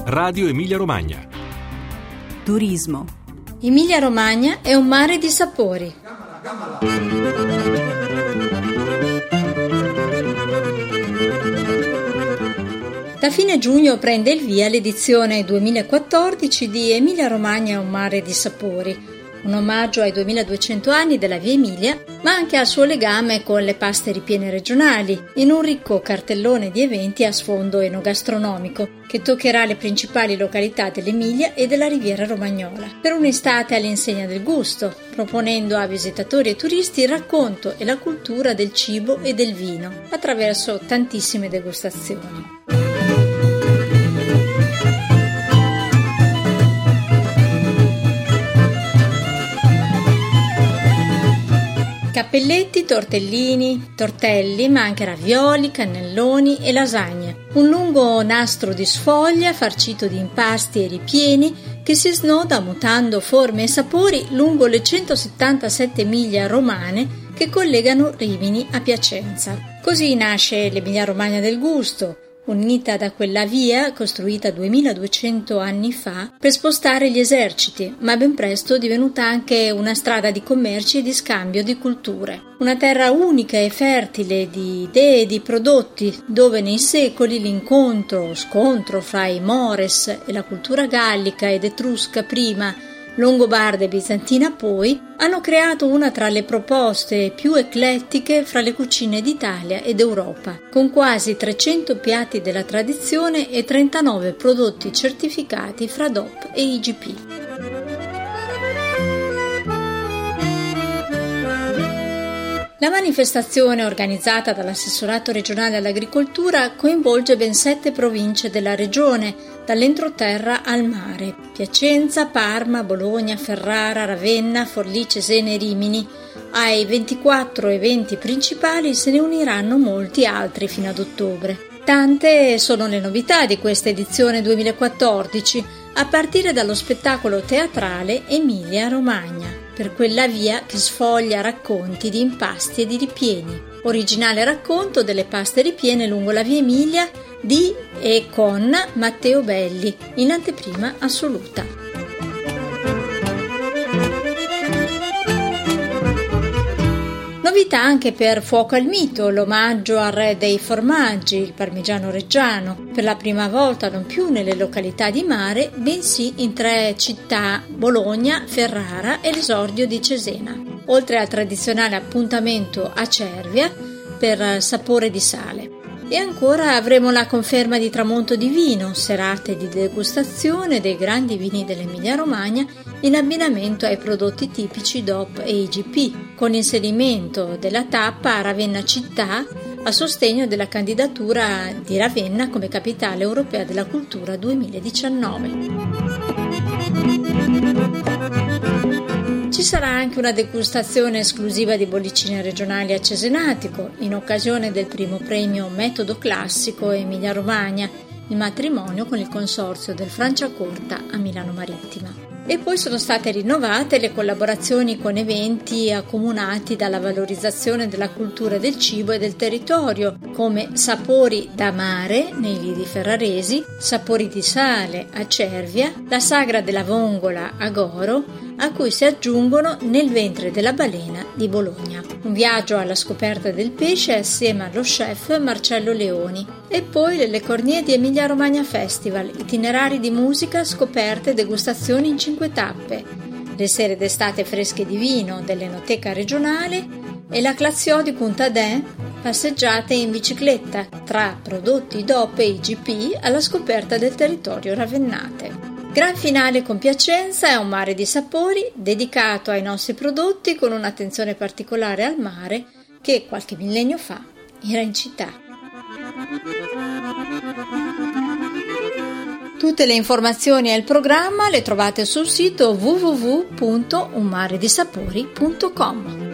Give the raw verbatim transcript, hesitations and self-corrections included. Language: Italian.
Radio Emilia Romagna. Turismo. Emilia Romagna è un mare di sapori. Da fine giugno prende il via l'edizione duemilaquattordici di Emilia Romagna è un mare di sapori, un omaggio ai duemiladuecento anni della Via Emilia, ma anche al suo legame con le paste ripiene regionali, in un ricco cartellone di eventi a sfondo enogastronomico, che toccherà le principali località dell'Emilia e della Riviera Romagnola, per un'estate all'insegna del gusto, proponendo a visitatori e turisti il racconto e la cultura del cibo e del vino, attraverso tantissime degustazioni. Cappelletti, tortellini, tortelli, ma anche ravioli, cannelloni e lasagne. Un lungo nastro di sfoglia farcito di impasti e ripieni che si snoda mutando forme e sapori lungo le centosettantasette miglia romane che collegano Rimini a Piacenza. Così nasce l'Emilia Romagna del gusto, unita da quella via costruita duemiladuecento anni fa per spostare gli eserciti, ma ben presto divenuta anche una strada di commerci e di scambio di culture. Una terra unica e fertile di idee e di prodotti, dove nei secoli l'incontro o scontro fra i mores e la cultura gallica ed etrusca prima, longobarda e bizantina poi, hanno creato una tra le proposte più eclettiche fra le cucine d'Italia ed Europa, con quasi trecento piatti della tradizione e trentanove prodotti certificati fra D O P e I G P. La manifestazione, organizzata dall'Assessorato regionale all'agricoltura, coinvolge ben sette province della regione, dall'entroterra al mare: Piacenza, Parma, Bologna, Ferrara, Ravenna, Forlì, Cesena e Rimini. Ai ventiquattro eventi principali se ne uniranno molti altri fino ad ottobre. Tante sono le novità di questa edizione duemilaquattordici, a partire dallo spettacolo teatrale Emilia Romagna, per quella via che sfoglia racconti di impasti e di ripieni. Originale racconto delle paste ripiene lungo la Via Emilia di e con Matteo Belli, in anteprima assoluta. Novità anche per Fuoco al Mito, l'omaggio al re dei formaggi, il parmigiano reggiano, per la prima volta non più nelle località di mare, bensì in tre città: Bologna, Ferrara e l'esordio di Cesena, oltre al tradizionale appuntamento a Cervia per sapore di sale. E ancora avremo la conferma di tramonto di vino, serate di degustazione dei grandi vini dell'Emilia Romagna in abbinamento ai prodotti tipici D O P e I G P, con inserimento della tappa a Ravenna città a sostegno della candidatura di Ravenna come capitale europea della cultura duemiladiciannove. Ci sarà anche una degustazione esclusiva di bollicine regionali a Cesenatico, in occasione del primo premio Metodo Classico Emilia Romagna, il matrimonio con il consorzio del Franciacorta a Milano Marittima. E poi sono state rinnovate le collaborazioni con eventi accomunati dalla valorizzazione della cultura del cibo e del territorio, come Sapori da Mare nei lidi ferraresi, Sapori di Sale a Cervia, la Sagra della Vongola a Goro, a cui si aggiungono Nel ventre della balena di Bologna. Un viaggio alla scoperta del pesce assieme allo chef Marcello Leoni. E poi le cornie di Emilia Romagna Festival, itinerari di musica, scoperte e degustazioni in cinque tappe, le sere d'estate fresche di vino dell'Enoteca regionale e la Claziò di Punta Dè, passeggiate in bicicletta tra prodotti D O P e I G P alla scoperta del territorio ravennate. Gran finale con Piacenza è un mare di sapori dedicato ai nostri prodotti, con un'attenzione particolare al mare che qualche millennio fa era in città. Tutte le informazioni e il programma le trovate sul sito w w w punto un mare di sapori punto com.